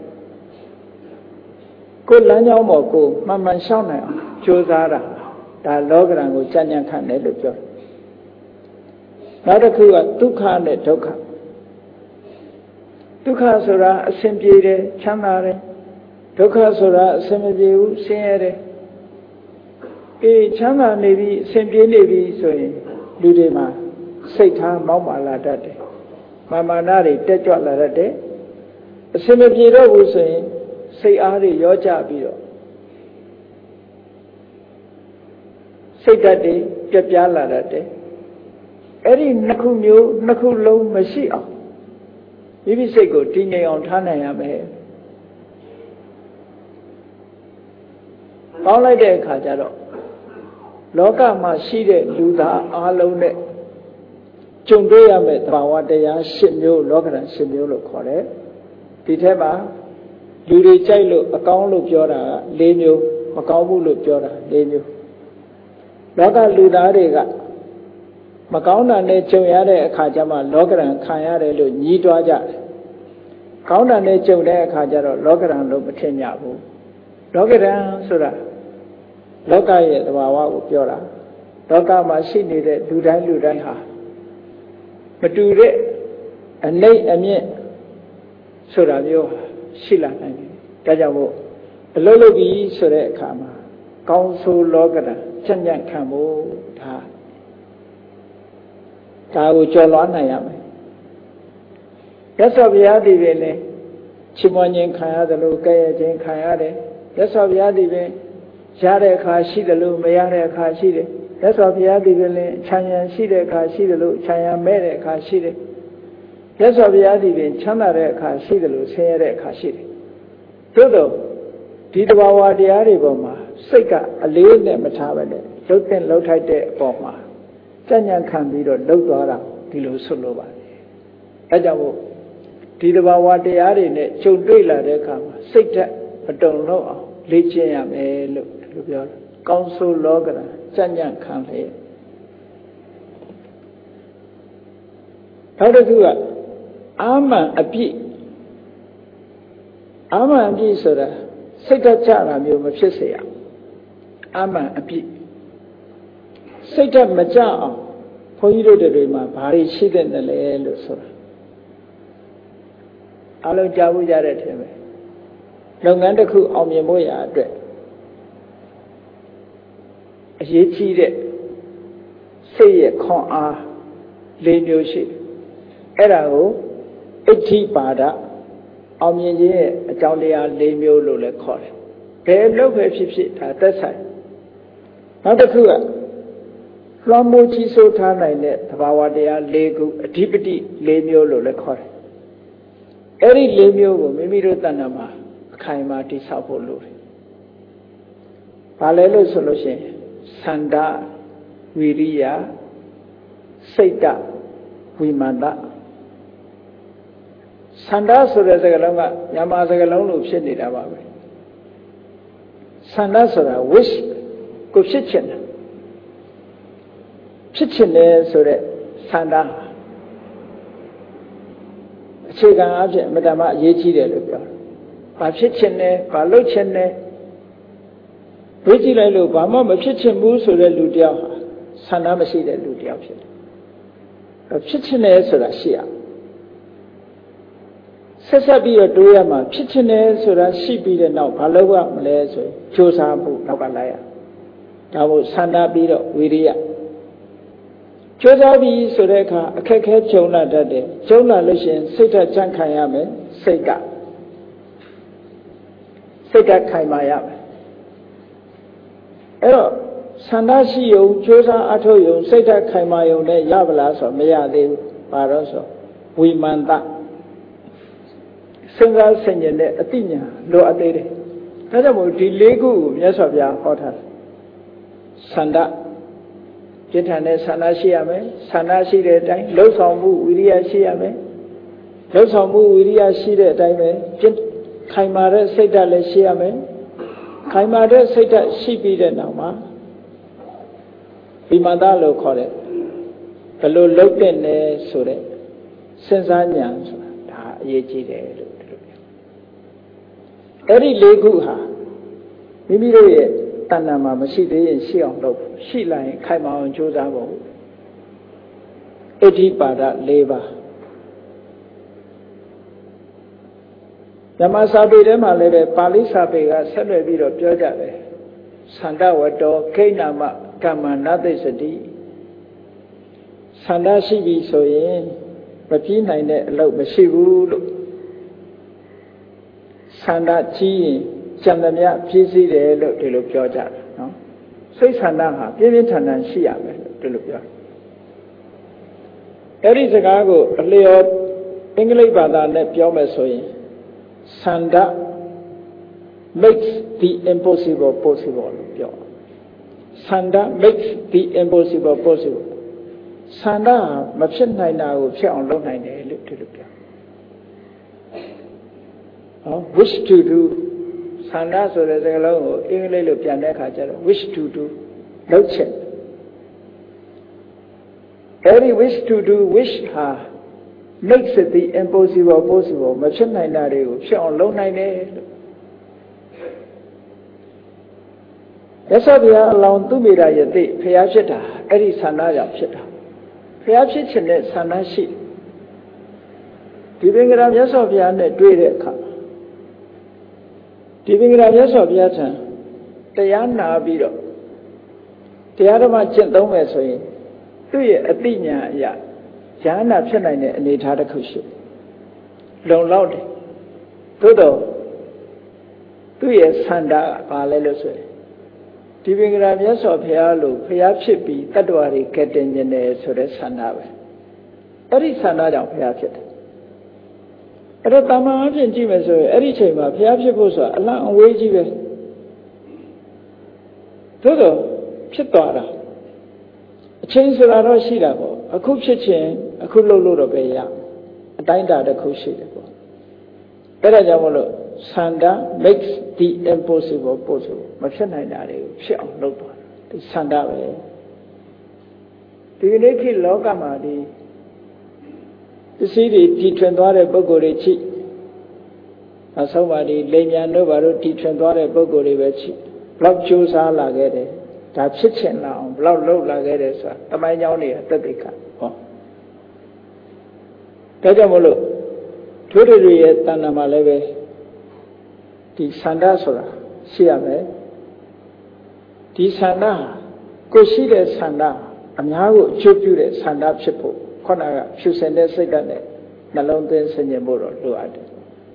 ကိုယ်လမ်းကြောင်းပေါ်ကိုမှန်မှန်ရှောက်နိုင်အောင်ကြိုးစားတာဒါလောကဓာတ်ကိုကြံ့ကြံ့ခံတယ်လို့ပြောတယ်နောက်တစ်ခုကဒုက္ခနဲ့ဒုက္ခဒုက္ခဆိုတာအဆင်ပြေတယ်ချမ်းသာတယ်ဒုက္ခဆိုတာအဆင်မပြေဘူးဆင်းရဲတယ်အေးချမ်းသာနေပြီအဆင်ပြေနေပြီဆိုရင်လူတွေမှာစိတ်ထားမောက်မာလာတတ်တယ်မာမာနတွေတက်ကြွလာတတ်တယ်အဆင်မပြေတော့ဘူးဆိုရင်စိတ်အားတွေရောကြပြီးတော့စိတ်ဓာတ်တွေပြပြလာတတ်တယ်အဲ့ဒီနှစ်ခုမျိုးနှစ်ခုလုံးမရှိအောင်မိမိစိတ်ကိုတည်ငြိမ်အောင်ထားနိုင်ရမယ်ပေါင်းလိုက်တဲ့အခါကျတော့လောကမှာရှိတဲ့လူသားအားလုံးနဲ့ကြုံတွေ့ရမယ့်သဘာဝတရား၈မျိုးလောကဓာတ်၈မျိုးလို့ခေါ်တယ်ဒီထဲမှာလူတွေကြိုက်လို့အကောင်းလို့ပြောတာက၄မျိုးမကောင်းဘူးလို့ပြောတာ၄မျိုးလောကလူသားတွေကမကောင်းတာနဲ့ကြုံရတဲ့အခါကျမှလောကဓာတ်ခံရတယ်လို့ညှိတွားကြတယ်ကောင်းတာနဲ့ကြုံတဲ့အခါကျတော့လောကဓာတ်လို့မထင်ကြဘူးလောကဓာတ်ဆိုတာလောကရဲ့သဘာဝကိုပြောတာလောကမှာရှိနေတဲ့လူတိုင်းလူတိုင်းဟာမတူတဲ့အနိမ့်အမြင့်ဆိုတာမျိုးရှိလာနိုင်တယ်ဒါကြောင့်မို့အလုံးလုံးပြီးဆိုတဲ့အခါမှာကောင်းဆိုးလောကဓာတ်ကြံ့ကြံ့ခံဖို့ဒါဒါကိုကျော်လွှားနိုင်ရမယ်ရသော်ဘုရားဒီပင်လည်းချီးမွမ်းခြင်းခံရတယ်လို့ကဲ့ရဲ့ခြင်းခံရတယ်ရသော်ဘုရားဒီပင်ရတဲ့အခါရှိတယ်လို့မရတဲ့အခါရှိတယ်ရသော်ဘုရားဒီပင်လည်းခြံရံရှိတဲ့အခါရှိတယ်လို့ခြံရံမဲ့တဲ့အခါရှိတယ်ရသော်ဘုရားဒီပင်ချမ်းသာတဲ့အခါရှိတယ်လို့ဆင်းရဲတဲ့အခါရှိတယ်သို့တော့ဒီတဘာဝတရားတွေပေါ်မှာစိတ်ကအလေးနဲ့မထားပဲနဲ့လှုပ်တဲ့လှုပ်ထိုက်တဲ့အပေါ်မှာကြံ့ကြံ့ခံပြီးတော့လှုပ်သွားတာဒီလိုဆွလို့ပါတယ်အဲကြောင့်မို့ဒီတဘာဝတရားတွေနဲ့ကြုံတွေ့လာတဲ့အခါမှာစိတ်ဓာတ်မတုံလို့အောင်လေ့ကျင့်ရမယ်လို့ဒီလိုပြောတယ်ကောင်းဆိုးလောကဓာတ်ကြံ့ကြံ့ခံလေနောက်တစ်ခုကအာမန်အပြည့်အာမန်အပြည့်ဆိုတာစိတ်ဓာတ်ကြတာမျိုးမဖြစ်စေရအာမန်အပြည့်စိတ်ဓာတ်မကြအောင်ဘုန်းကြီးတို့တွေမှာဘာတွေရှိတဲ့လဲလို့ဆိုတာအလုံးကြားဖို့ကြတဲ့ထင်ပဲလုပ်ငန်းတစ်ခုအောင်မြင်ဖို့ရာအတွက်အရေးကြီးတဲ့စိတ်ရဲ့ခွန်အား၄မျိုးရှိအဲ့ဒါကိုအဋ္ဌိပါဒအောင်မြင်ခြင်းရဲ့အကြောင်းတရား၄မျိုးလို့လည်းခေါ်တယ်ဘယ်လုပ်ပဲဖြစ်ဖြစ်ဒါသက်ဆိုင်နောက်တစ်ခုကလွှမ်းမိုးကြီးစိုးထားနိုင်တဲ့သဘာဝတရား၄ခုအဓိပတိ၄မျိုးလို့လည်းခေါ်တယ်အဲ့ဒီ၄မျိုးကိုမိမိတို့တဏ္ဍာမှာအခိုင်အမာတည်ဆောက်ဖို့လိုတယ်ဘာလဲလို့ဆိုလို့ရှိရင်သန္တာဝိရိယစိတ်တဝိမာန်တသန္တာဆိုတဲ့စကားလုံးကမြန်မာစကားလုံးလိုဖြစ်နေတာပါပဲသန္တာဆိုတာ wish ကိုဖြစ်ချင်တယ်ဖြစ်ချင်တယ်ဆိုတဲ့သန္တာအခြေခံအဖြစ်အမြဲတမ်းအရေးကြီးတယ်လို့ပြောတယ်။ဘာဖြစ်ချင်လဲဘာလုပ်ချင်လဲဝေးကြည့်လိုက်လို့ဘာမှမဖြစ်ချင်ဘူးဆိုတဲ့လူတယောက်ဟာသန္တာမရှိတဲ့လူတယောက်ဖြစ်တယ်။ဖြစ်ချင်တယ်ဆိုတာရှိရဆက်ဆက်ပြီးတော့တွေးရမှာဖြစ်ချင်တယ်ဆိုတာရှိပြီးတဲ့နောက်ဘာလုပ်ရမလဲဆိုရင်ကြိုးစားဖို့နောက်ကလိုက်ရဒါမို့သန္တာပြီးတော့ဝိရိယကြိုးစားပြီးဆိုတဲ့အခါအခက်ခဲကြုံလာတတ်တယ်ကြုံလာလို့ရှိရင်စိတ်ဓာတ်ကြံ့ခံရမယ်စိတ်ကစိတ်ဓာတ်ခိုင်မာရမယ်အဲ့တော့သန္တာရှိယုံကြိုးစားအထောက်ယုံစိတ်ဓာတ်ခိုင်မာယုံနဲ့ရပါလားဆိုမရသေးဘူးဘာလို့ဆိုဝိမာန်တစဉ်းစားဆင်ခြင်တဲ့အသိဉာဏ်လိုအပ်သေးတယ်ဒါကြောင့်မို့ဒီ၄ခုကိုမြတ်စွာဘုရားဟောထားတယ်သန္တာပြင်းထန်တဲ့ဆန္ဒရှိရမယ်ဆန္ဒရှိတဲ့အတိုင်းလှုပ်ဆောင်မှုဝိရိယရှိရမယ်လှုပ်ဆောင်မှုဝိရိယရှိတဲ့အတိုင်းပဲပြင်းခိုင်မာတဲ့စိတ်ဓာတ်လည်းရှိရမယ်ခိုင်မာတဲ့စိတ်ဓာတ်ရှိပြီးတဲ့နောက်မှာဒီမသားလို့ခေါ်တဲ့ဘယ်လိုလုပ်တဲ့လဲဆိုတဲ့စဉ်းစားဉာဏ်ဆိုတာဒါအရေးကြီးတယ်လို့ဒီလိုပြောအဲ့ဒီလေးခုဟာမိမိတို့ရဲ့တဏ္ဍာမှာမရှိသေးရင်ရှိအောင်လုပ်ရှိလာရင်ခိုင်မာအောင်ကြိုးစားဖို့အဋ္ဌိပါဒ၄ပါးဓမ္မစာပေထဲမှာလည်းပဲပါဠိစာပေကဆက်လွယ်ပြီးတော့ပြောကြတယ်သန္တဝတ္တောခိဏမကမ္မနသိစတိသန္တာရှိပြီဆိုရင်မပြီးနိုင်တဲ့အလုပ်မရှိဘူးလို့သန္တာကြီးရင်ကြံသမျှပြည့်စည်တယ်လို့ဒီလိုပြောကြတယ်နော်စိတ်သန္တာဟာပြင်းပြင်းထန်ထန်ရှိရမယ်လို့ဒီလိုပြောအဲ့ဒီစကားကိုအလျော်အင်္ဂလိပ်ဘာသာနဲ့ပြောမယ်ဆိုရင်သန္တာ makes the impossible possible လို့ပြောသန္တာ makes the impossible possible သန္တာမဖြစ်နိုင်တာကိုဖြစ်အောင်လုပ်နိုင်တယ်လို့ဒီလိုပြောဟော wish to do သန္တာဆိုတဲ့စကားလုံးကိုအင်္ဂလိပ်လိုပြန်တဲ့အခါကျတော့ wish to do လုပ်ချက်အဲ့ဒီ wish to do wish ဟာ makes the impossible possible မဖြစ်နိုင်တာတွေကိုဖြစ်အောင်လုပ်နိုင်တယ်လို့ရသော်ဗျာအလောင်းသူမိတာယတိဖျားဖြစ်တာအဲ့ဒီဆန္ဒကြောင့်ဖြစ်တာဖျားဖြစ်ခြင်းနဲ့ဆန္ဒရှိဒီပင်ကရာမြတ်စွာဘုရားနဲ့တွေ့တဲ့အခါဒီပင်ကရာမြတ်စွာဘုရားထံတရားနာပြီးတော့တရားဓမ္မကျင့်သုံးမယ်ဆိုရင်သူ့ရဲ့အသိဉာဏ်အရာဉာဏ်နာဖြစ်နိုင်တဲ့အနေအထားတစ်ခုရှိလုံလောက်တယ်သို့တော့သူ့ရဲ့ဆန္ဒကဘာလဲလို့ဆိုရင်ဒီပင်ကရာမြတ်စွာဘုရားလို့ဘုရားဖြစ်ပြီးတတ္တဝါတွေကဲတင်ခြင်းတယ်ဆိုတဲ့ဆန္ဒပဲအဲ့ဒီဆန္ဒကြောင့်ဘုရားဖြစ်တယ်အဲ့တော့တာမန်အဖြစ်ကြည့်မယ်ဆိုရင်အဲ့ဒီချိန်မှာဘုရားဖြစ်ဖို့ဆိုတာအလံအဝေးကြီးပဲသို့တော့ဖြစ်သွားတာအချိန်ဆိုတာတော့ရှိတာပေါ့အခုဖြစ်ခြင်းအခုလုပ်လို့တော့ပဲရအတိုင်းတာတစ်ခုရှိတယ်ပေါ့အဲ့ဒါကြောင့်မလို့သန္တာ makes the impossible possible မဖြစ်နိုင်တာတွေကိုဖြစ်အောင်လုပ်သွားတယ်ဒီသန္တာပဲဒီနေ့ခေတ်လောကမှာဒီပစ္စည်းတွေတီထွင်သွားတဲ့ပုဂ္ဂိုလ်တွေချိအဆုံးပါဒီလိမ်ညာတို့ဘာလို့တီထွင်သွားတဲ့ပုဂ္ဂိုလ်တွေပဲချိဘလောက်ကြိုးစားလာခဲ့တယ်ဒါဖြစ်ချင်လာအောင်ဘလောက်လုပ်လာခဲ့တယ်ဆိုတာတမိုင်းကြောင်းတွေကသက်သေခံဟောဒါကြောင့်မလို့ထိုးတွေရဲ့တဏ္ဍာမှာလည်းပဲဒီသန္တာဆိုတာရှိရမယ်ဒီသန္တာကိုရှိတဲ့သန္တာအများကိုအကျိုးပြုတဲ့သန္တာဖြစ်ဖို့ခုနကဖြူစင်တဲ့စိတ်ဓာတ်နဲ့နှလုံးသွင်းဆင်ခြင်ဖို့တော့လိုအပ်တယ်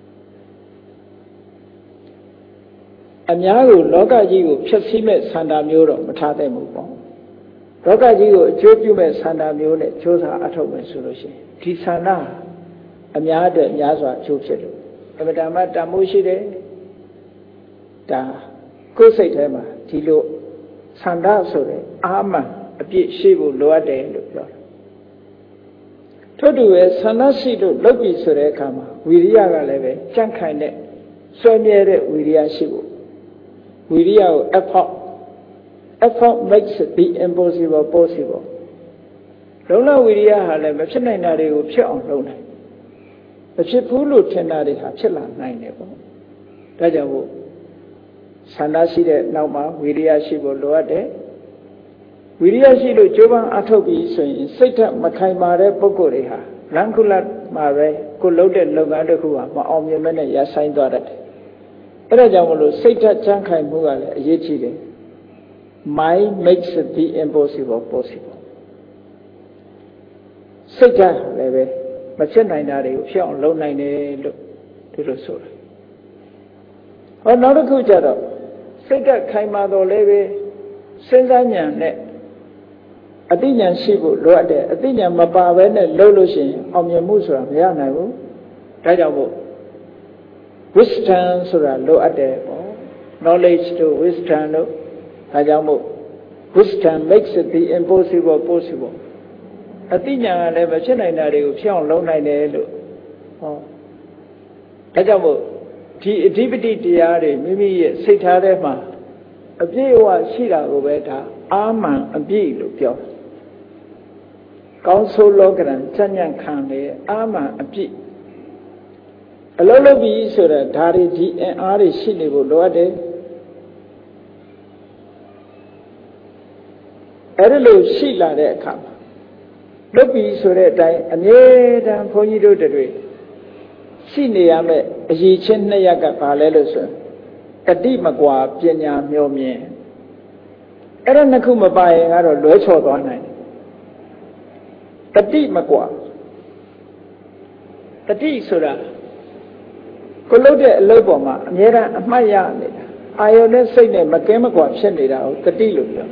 အများကိုလောကကြီးကိုဖျက်ဆီးမဲ့သန္တာမျိုးတော့မထားသင့်ဘူးပေါ့လောကကြီးကိုအကျိုးပြုမဲ့သန္တာမျိုးနဲ့ကြိုးစားအထောက်မယ်ဆိုလို့ရှိရင်ဒီသန္တာအများအတွက်များစွာအကျိုးဖြစ်လို့အမတမတမိုးရှိတယ်ဒါကိုယ်စိတ်ထဲမှာဒီလိုသန္တာဆိုတဲ့အာမန်အပြည့်ရှိဖို့လိုအပ်တယ်လို့ပြောတယ်ထို့တူပဲသန္တာရှိလို့လုပ်ပြီဆိုတဲ့အခါမှာဝိရိယကလည်းပဲကြန့်ခိုင်တဲ့ဆွဲမြဲတဲ့ဝိရိယရှိဖို့ဝိရိယကို effort effort makes the impossible possible လုံလဝိရိယဟာလည်းမဖြစ်နိုင်တာတွေကိုဖြစ်အောင်လုပ်နိုင်မဖြစ်ဘူးလို့ထင်တာတွေဟာဖြစ်လာနိုင်တယ်ပေါ့ဒါကြောင့်မို့သန္တာရှိတဲ့နောက်မှာဝိရိယရှိဖို့လိုအပ်တယ်ဝိရိယရှိလို့ကြိုးပမ်းအထောက်ပြီးဆိုရင်စိတ်ဓာတ်မခိုင်မာတဲ့ပုဂ္ဂိုလ်တွေဟာလမ်းခုလတ်မှာပဲကိုလှုပ်တဲ့လုပ်ငန်းတစ်ခုဟာမအောင်မြင်မဲနဲ့ရဆိုင်သွားတတ်တယ်အဲ့ဒါကြောင့်မလို့စိတ်ဓာတ်ကြမ်းခိုင်မှုကလည်းအရေးကြီးတယ် mind makes the impossible possible စိတ်ဓာတ်လည်းပဲမဖြစ်နိုင်တာတွေကိုဖြစ်အောင်လုပ်နိုင်တယ်လို့ဒီလိုဆိုတာဟောနောက်တစ်ခုကျတော့စိတ်ဓာတ်ခိုင်မာတော့လည်းပဲစဉ်းစားဉာဏ်နဲ့အသိဉာဏ်ရှိဖို့လိုအပ်တယ်အသိဉာဏ်မပါဘဲနဲ့လုပ်လို့ရှိရင်အောင်မြင်မှုဆိုတာမရနိုင်ဘူးဒါကြောင့်မို့ wisdom ဆိုတာလိုအပ်တယ်ပေါ့ knowledge တို့ wisdom တို့ဒါကြောင့်မို့ wisdom makes it the impossible possible အသိဉာဏ်ကလည်းမဖြစ်နိုင်တာတွေကိုဖြစ်အောင်လုပ်နိုင်တယ်လို့ဟောဒါကြောင့်မို့ဒီအဓိပတိတရားတွေမိမိရဲ့စိတ်ထားထဲမှာအပြည့်အဝရှိတာကိုပဲဒါအာမန်အပြည့်လို့ပြောကောင်းဆိုးလောကရန်စัญญံခံလေအာမန်အပြည့်အလုံးလုံးပြီဆိုတော့ဒါတွေဒီအင်အားတွေရှိနေဖို့လိုအပ်တယ်အဲ့ဒီလိုရှိလာတဲ့အခါမှာလုတ်ပြီဆိုတဲ့အတိုင်းအမြဲတမ်းဘုန်းကြီးတို့တွေရှိနေရမယ့်အရေးချင်းနှစ်ရက်ကဘာလဲလို့ဆိုတတိမကွာပညာမျှော်မြင်အဲ့ဒါနှစ်ခုမပါရင်ကတော့လွဲချော်သွားနိုင်တယ်တတိမကွာတတိဆိုတာကိုလုပ်တဲ့အလုပ်ပေါ်မှာအမြဲတမ်းအမှတ်ရနေတာအာယုန်နဲ့စိတ်နဲ့မကဲမကွာဖြစ်နေတာကိုတတိလို့ပြော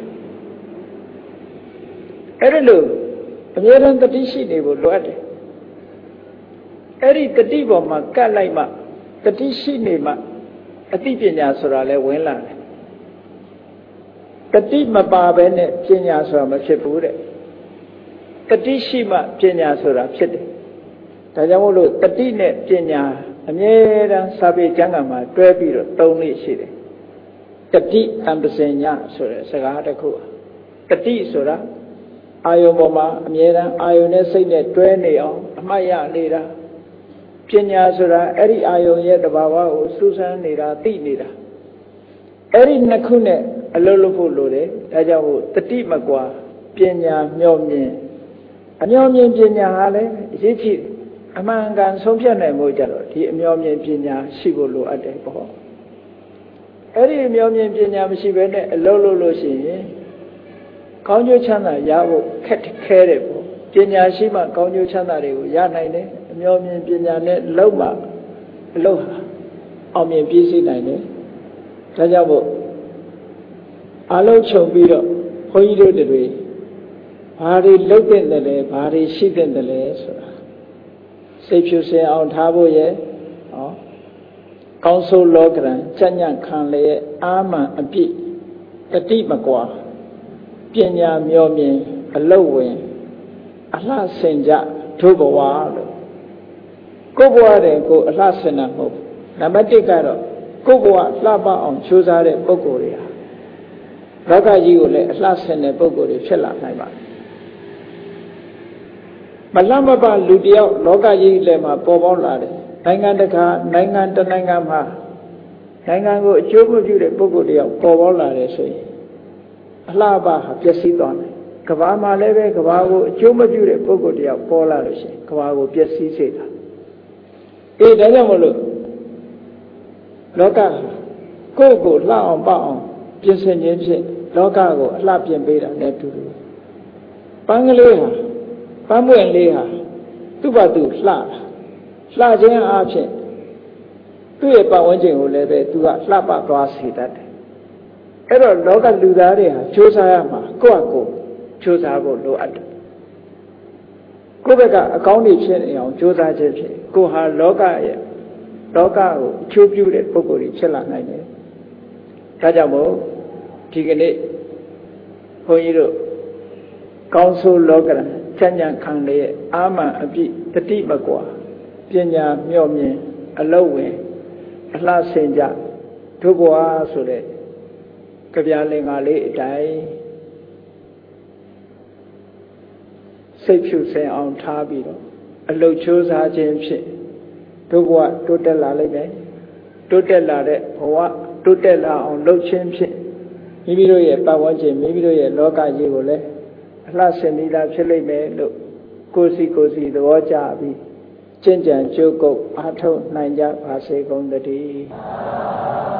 အဲ့ဒါလို့အမြဲတမ်းတတိရှိနေဖို့လိုအပ်တယ်အဲ့ဒီတတိပေါ်မှာကတ်လိုက်မှတတိရှိနေမှအသိပညာဆိုတာလဲဝင်လာတယ်တတိမပါဘဲနဲ့ပညာဆိုတာမဖြစ်ဘူးတဲ့တတိရှိမှပညာဆိုတာဖြစ်တယ်ဒါကြောင့်မို့လို့တတိနဲ့ပညာအမြဲတမ်းစာပေကျမ်းဂန်မှာတွဲပြီးတော့သုံးလေးရှိတယ်တတိအံပစညာဆိုတဲ့စကားတစ်ခုတတိဆိုတာအာယုံပေါ်မှာအမြဲတမ်းအာယုံနဲ့စိတ်နဲ့တွဲနေအောင်အမှတ်ရနေတာပညာဆိုတာအဲ့ဒီအာယုံရဲ့တဘာဝကိုစူးစမ်းနေတာသိနေတာအဲ့ဒီနှစ်ခုနဲ့အလုပ်လုပ်ဖို့လိုတယ်ဒါကြောင့်မို့တတိမကွာပညာမျှော်မြင်အမျှော်မြင်ပညာဟာလည်းအရေးကြီးအမှန်ကန်ဆုံးဖြတ်နိုင်မှုကြတော့ဒီအမျှော်မြင်ပညာရှိဖို့လိုအပ်တယ်ပေါ့အဲ့ဒီအမျှော်မြင်ပညာမရှိဘဲနဲ့အလုပ်လုပ်လို့ရှိရင်ကောင်းကျိုးချမ်းသာရဖို့ခက်ခဲတယ်ပေါ့ပညာရှိမှကောင်းကျိုးချမ်းသာတွေကိုရနိုင်တယ်အမျှော်မြင်ပညာနဲ့လုပ်မှအလုပ်ဟာအောင်မြင်ပြည့်စုံနိုင်တယ်ဒါကြောင့်မို့အလုံးခြုံပြီးတော့ဘုန်းကြီးတို့တွေဘာတွေလုပ်တဲ့တယ်လဲဘာတွေရှိတဲ့တယ်လဲဆိုတာစိတ်ဖြူစင်အောင်ထားဖို့ရဲ့ဟောကောင်းဆိုးလောကရန်စัญญံခံလေအာမန်အပြည့်တတိမကွာပညာမျှော်မြင်အလုပ်ဝင်အလှဆင်ကြထို့ဘဝလို့ကိုယ်ဘဝတဲ့ကိုအလှဆင်တာမဟုတ်နံပါတ်တစ်ကတော့ကိုယ်ဘဝလှပအောင်ကြိုးစားတဲ့ပုဂ္ဂိုလ်တွေဟာလောကကြီးကိုလည်းအလှဆင်တဲ့ပုဂ္ဂိုလ်တွေဖြစ်လာနိုင်ပါတယ်မလှမပလူတယောက်လောကကြီးလည်းမှာပေါ်ပေါက်လာတယ်နိုင်ငံတကာနိုင်ငံတနိုင်ငံမှာနိုင်ငံကိုအကျိုးမပြုတဲ့ပုဂ္ဂိုလ်တယောက်ပေါ်ပေါက်လာတယ်ဆိုရင်အလှပဟာပျက်စီးသွားတယ်ကဘာမှာလည်းပဲကဘာကိုအကျိုးမပြုတဲ့ပုဂ္ဂိုလ်တယောက်ပေါ်လာလို့ရှိရင်ကဘာကိုပျက်စီးစေတာအေးဒါကြောင့်မလို့လောကကိုယ့်ကိုလှအောင်ပအောင်ပြင်ဆင်ခြင်းဖြင့်လောကကိုအလှပြင်ပေးတာနဲ့တူတူပန်းကလေးဟာပန်းပွင့်လေးဟာသူ့ဘာသူလှတာလှခြင်းအဖြစ်သူ့ရဲ့ပတ်ဝန်းကျင်ကိုလည်းပဲသူကလှပသွားစေတတ်တယ်အဲ့တော့လောကလူသားတွေဟာကြိုးစားရမှာကိုယ့်အကိုကြိုးစားဖို့လိုအပ်တယ်ကိုယ့်ဘက်ကအကောင်းတွေဖြစ်နေအောင်ကြိုးစားခြင်းဖြင့်ကိုယ်ဟာလောကရဲ့လောကကိုအကျိုးပြုတဲ့ပုဂ္ဂိုလ်တွေဖြစ်လာနိုင်တယ်ဒါကြောင့်မို့ဒီကနေ့ဘုန်းကြီးတို့ကောင်းဆိုးလောကရန်စัญญံခံလေအာမန်အပြည့်တတိမကွာပညာမျှော်မြင်အလုပ်ဝင်အလှဆင်ကြတို့ဘဝဆိုတဲ့ကြပြလင်္ကာလေးအတိုင်းစိတ်ဖြူစင်အောင်ထားပြီးတော့အလုတ်ချိုးစားခြင်းဖြင့်တို့ဘဝတိုးတက်လာလိမ့်မယ်တိုးတက်လာတဲ့ဘဝတိုးတက်လာအောင်လှုပ်ခြင်းဖြင့်မိမိတို့ရဲ့ပတ်ဝန်းကျင်မိမိတို့ရဲ့လောကကြီးကိုလည်းအလှဆင်ပြီးသားဖြစ်လိမ့်မယ်လို့ကိုယ်စီကိုယ်စီသဘောကျပြီးကျင့်ကြံကြိုးကုပ်အားထုတ်နိုင်ကြပါစေကုန်သတည်း